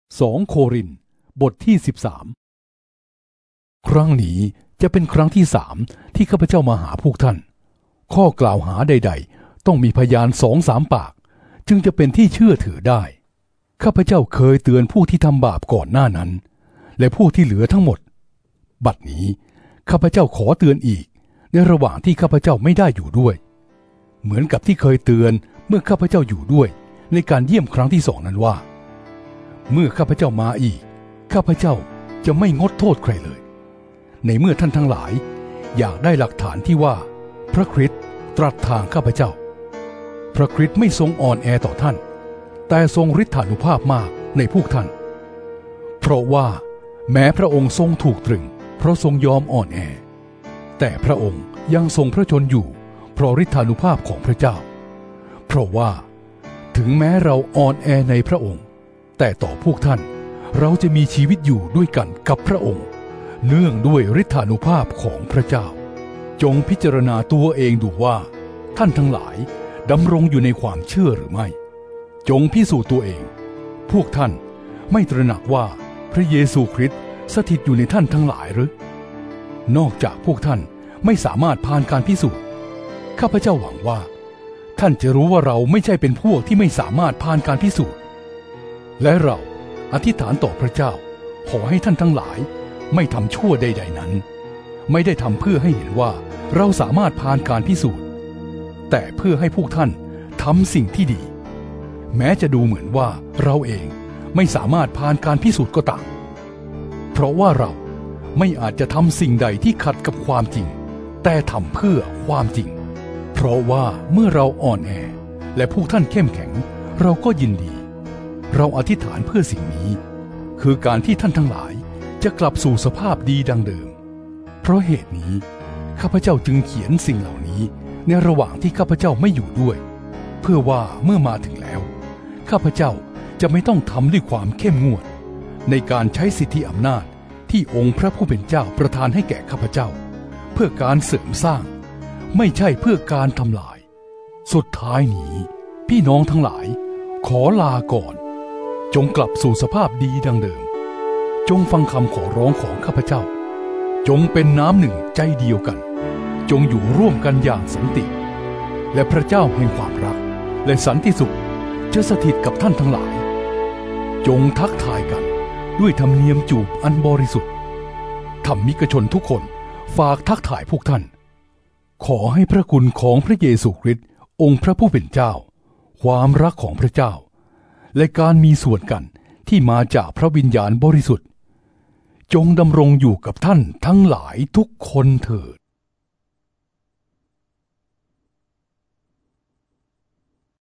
2 โครินธ์บทที่13ครั้งนี้จะเป็นครั้งที่3ที่ข้าพเจ้ามาหาพวกท่านข้อกล่าวหาใดๆต้องมีพยาน2-3 ปากจึงจะเป็นที่เชื่อถือได้ข้าพเจ้าเคยเตือนผู้ที่ทำบาปก่อนหน้านั้นและผู้ที่เหลือทั้งหมดบัดนี้ข้าพเจ้าขอเตือนอีกในระหว่างที่ข้าพเจ้าไม่ได้อยู่ด้วยเหมือนกับที่เคยเตือนเมื่อข้าพเจ้าอยู่ด้วยในการเยี่ยมครั้งที่2นั้นว่าเมื่อข้าพเจ้ามาอีกข้าพเจ้าจะไม่งดโทษใครเลยในเมื่อท่านทั้งหลายอยากได้หลักฐานที่ว่าพระคริสต์ตรัสทางข้าพเจ้าพระคริสต์ไม่ทรงอ่อนแอต่อท่านแต่ทรงฤทธานุภาพมากในพวกท่านเพราะว่าแม้พระองค์ทรงถูกตรึงเพราะทรงยอมอ่อนแอแต่พระองค์ยังทรงพระชนอยู่เพราะฤทธานุภาพของพระเจ้าเพราะว่าถึงแม้เราอ่อนแอในพระองค์แต่ต่อพวกท่านเราจะมีชีวิตอยู่ด้วยกันกับพระองค์เนื่องด้วยฤทธานุภาพของพระเจ้าจงพิจารณาตัวเองดูว่าท่านทั้งหลายดำรงอยู่ในความเชื่อหรือไม่จงพิสูจน์ตัวเองพวกท่านไม่ตระหนักว่าพระเยซูคริสต์สถิตอยู่ในท่านทั้งหลายหรือนอกจากพวกท่านไม่สามารถผ่านการพิสูจน์ข้าพเจ้าหวังว่าท่านจะรู้ว่าเราไม่ใช่เป็นพวกที่ไม่สามารถผ่านการพิสูจน์และเราอธิษฐานต่อพระเจ้าขอให้ท่านทั้งหลายไม่ทำชั่วใดๆนั้นไม่ได้ทำเพื่อให้เห็นว่าเราสามารถผ่านการพิสูจน์แต่เพื่อให้พวกท่านทำสิ่งที่ดีแม้จะดูเหมือนว่าเราเองไม่สามารถผ่านการพิสูจน์ก็ตามเพราะว่าเราไม่อาจจะทำสิ่งใดที่ขัดกับความจริงแต่ทำเพื่อความจริงเพราะว่าเมื่อเราอ่อนแอและพวกท่านเข้มแข็งเราก็ยินดีเราอธิษฐานเพื่อสิ่งนี้คือการที่ท่านทั้งหลายจะกลับสู่สภาพดีดังเดิมเพราะเหตุนี้ข้าพเจ้าจึงเขียนสิ่งเหล่านี้ในระหว่างที่ข้าพเจ้าไม่อยู่ด้วยเพื่อว่าเมื่อมาถึงแล้วข้าพเจ้าจะไม่ต้องทำด้วยความเข้มงวดในการใช้สิทธิอำนาจที่องค์พระผู้เป็นเจ้าประทานให้แก่ข้าพเจ้าเพื่อการเสริมสร้างไม่ใช่เพื่อการทำลายสุดท้ายนี้พี่น้องทั้งหลายขอลาก่อนจงกลับสู่สภาพดีดังเดิมจงฟังคำขอร้องของข้าพเจ้าจงเป็นน้ำหนึ่งใจเดียวกันจงอยู่ร่วมกันอย่างสันติและพระเจ้าแห่งความรักและสันติสุขจะสถิตกับท่านทั้งหลายจงทักทายกันด้วยธรรมเนียมจูบอันบริสุทธิ์ธรรมิกชนทุกคนฝากทักทายพวกท่านขอให้พระคุณของพระเยซูคริสต์องค์พระผู้เป็นเจ้าความรักของพระเจ้าและการมีส่วนกันที่มาจากพระวิญญาณบริสุทธิ์จงดำรงอยู่กับท่านทั้งหลายทุกคนเถิด